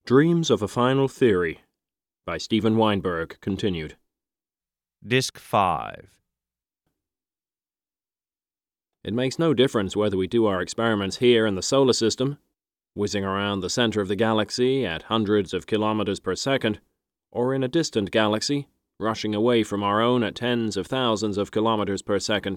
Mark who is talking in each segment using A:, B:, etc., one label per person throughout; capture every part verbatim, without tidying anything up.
A: Dreams of a Final Theory by Steven Weinberg, continued.
B: Disc five.
A: It makes no difference whether we do our experiments here in the solar system, whizzing around the center of the galaxy at hundreds of kilometers per second, or in a distant galaxy, rushing away from our own at tens of thousands of kilometers per second.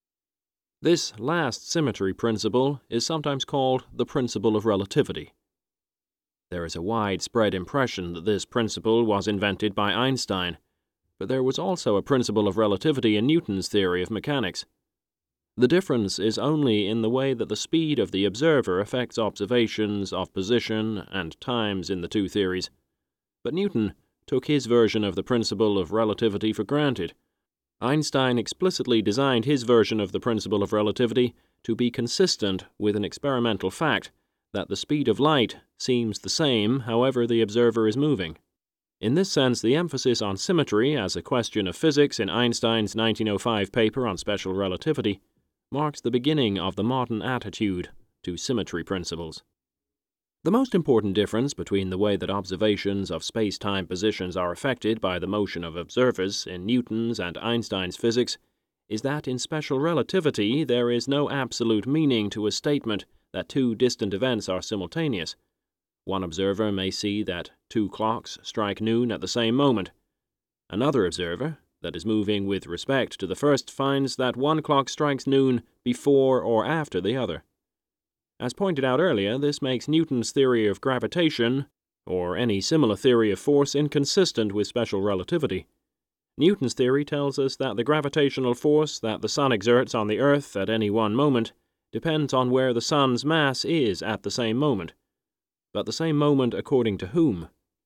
A: This last symmetry principle is sometimes called the principle of relativity. There is a widespread impression that this principle was invented by Einstein, but there was also a principle of relativity in Newton's theory of mechanics. The difference is only in the way that the speed of the observer affects observations of position and times in the two theories. But Newton took his version of the principle of relativity for granted. Einstein explicitly designed his version of the principle of relativity to be consistent with an experimental fact that the speed of light seems the same however the observer is moving. In this sense, the emphasis on symmetry as a question of physics in Einstein's nineteen oh five paper on special relativity marks the beginning of the modern attitude to symmetry principles. The most important difference between the way that observations of space-time positions are affected by the motion of observers in Newton's and Einstein's physics is that in special relativity there is no absolute meaning to a statement that two distant events are simultaneous. One observer may see that two clocks strike noon at the same moment. Another observer, that is moving with respect to the first, finds that one clock strikes noon before or after the other. As pointed out earlier, this makes Newton's theory of gravitation, or any similar theory of force, inconsistent with special relativity. Newton's theory tells us that the gravitational force that the sun exerts on the Earth at any one moment depends on where the sun's mass is at the same moment. But the same moment according to whom?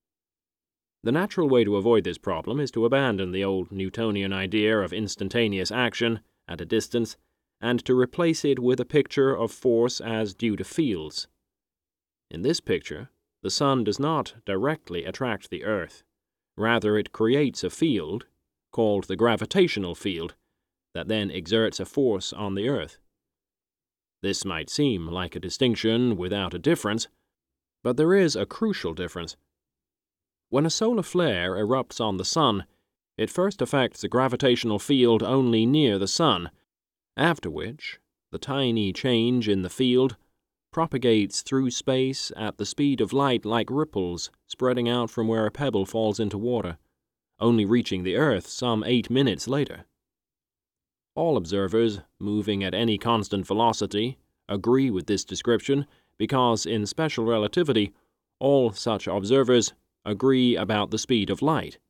A: The natural way to avoid this problem is to abandon the old Newtonian idea of instantaneous action at a distance and to replace it with a picture of force as due to fields. In this picture, the sun does not directly attract the Earth. Rather, it creates a field, called the gravitational field, that then exerts a force on the Earth. This might seem like a distinction without a difference, but there is a crucial difference. When a solar flare erupts on the sun, it first affects the gravitational field only near the sun, after which the tiny change in the field propagates through space at the speed of light like ripples spreading out from where a pebble falls into water, only reaching the Earth some eight minutes later. All observers moving at any constant velocity agree with this description because in special relativity, all such observers agree about the speed of light.